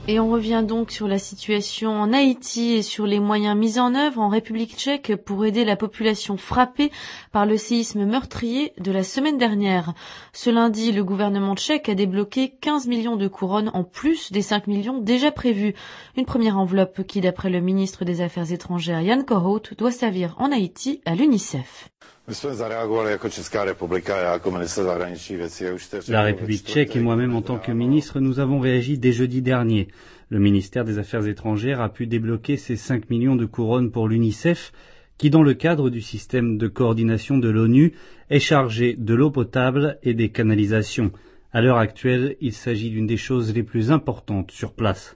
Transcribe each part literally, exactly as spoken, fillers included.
Et on revient donc sur la situation en Haïti et sur les moyens mis en œuvre en République tchèque pour aider la population frappée par le séisme meurtrier de la semaine dernière. Ce lundi, le gouvernement tchèque a débloqué quinze millions de couronnes en plus des cinq millions déjà prévus. Une première enveloppe qui, d'après le ministre des Affaires étrangères Jan Kohout, doit servir en Haïti à l'UNICEF. La République tchèque et moi-même en tant que ministre, nous avons réagi dès jeudi dernier. Le ministère des Affaires étrangères a pu débloquer ces cinq millions de couronnes pour l'UNICEF, qui dans le cadre du système de coordination de l'ONU est chargé de l'eau potable et des canalisations. À l'heure actuelle, il s'agit d'une des choses les plus importantes sur place.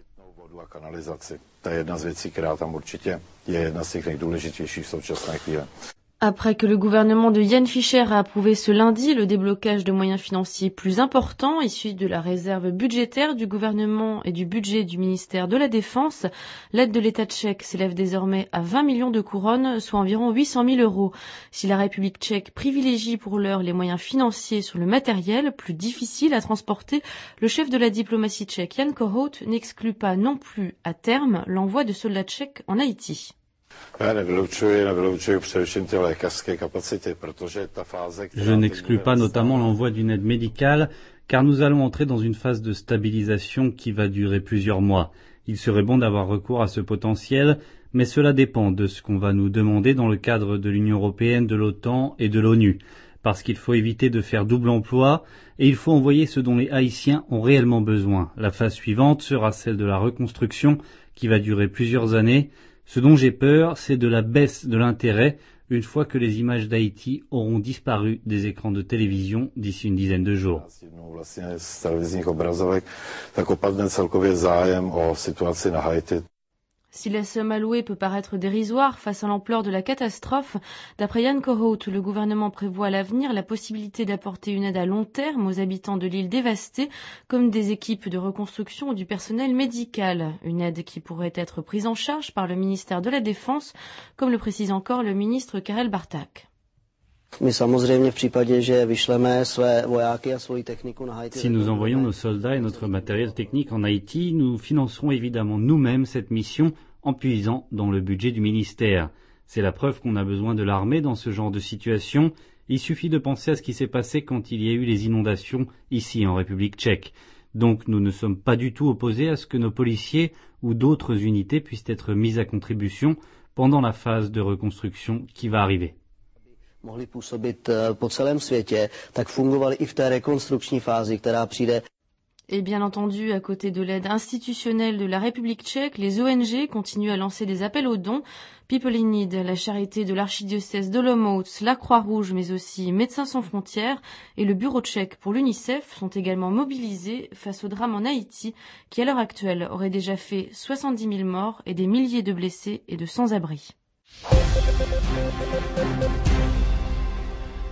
Après que le gouvernement de Jan Fischer a approuvé ce lundi le déblocage de moyens financiers plus importants issus de la réserve budgétaire du gouvernement et du budget du ministère de la Défense, l'aide de l'État tchèque s'élève désormais à vingt millions de couronnes, soit environ huit cent mille euros. Si la République tchèque privilégie pour l'heure les moyens financiers sur le matériel, plus difficile à transporter, le chef de la diplomatie tchèque Jan Kohout n'exclut pas non plus à terme l'envoi de soldats tchèques en Haïti. Je n'exclus pas notamment l'envoi d'une aide médicale, car nous allons entrer dans une phase de stabilisation qui va durer plusieurs mois. Il serait bon d'avoir recours à ce potentiel, mais cela dépend de ce qu'on va nous demander dans le cadre de l'Union européenne, de l'OTAN et de l'ONU, parce qu'il faut éviter de faire double emploi et il faut envoyer ce dont les Haïtiens ont réellement besoin. La phase suivante sera celle de la reconstruction, qui va durer plusieurs années. Ce dont j'ai peur, c'est de la baisse de l'intérêt une fois que les images d'Haïti auront disparu des écrans de télévision d'ici une dizaine de jours. Si la somme allouée peut paraître dérisoire face à l'ampleur de la catastrophe, d'après Jan Kohout, le gouvernement prévoit à l'avenir la possibilité d'apporter une aide à long terme aux habitants de l'île dévastée, comme des équipes de reconstruction ou du personnel médical. Une aide qui pourrait être prise en charge par le ministère de la Défense, comme le précise encore le ministre Karel Barták. Si nous envoyons nos soldats et notre matériel technique en Haïti, nous financerons évidemment nous-mêmes cette mission en puisant dans le budget du ministère. C'est la preuve qu'on a besoin de l'armée dans ce genre de situation. Il suffit de penser à ce qui s'est passé quand il y a eu les inondations ici en République tchèque. Donc nous ne sommes pas du tout opposés à ce que nos policiers ou d'autres unités puissent être mis à contribution pendant la phase de reconstruction qui va arriver. mohli působit po celém světě, tak fungovaly i v té rekonstrukční fázi, která přijde. Et bien entendu, à côté de l'aide institutionnelle de la République tchèque, les O N G continuent à lancer des appels aux dons. People in Need, la charité de l'archidiocèse d'Olomouc, la Croix-Rouge, mais aussi Médecins sans frontières et le bureau tchèque pour l'UNICEF sont également mobilisés face au drame en Haïti, qui à l'heure actuelle aurait déjà fait soixante-dix mille morts et des milliers de blessés et de sans-abri.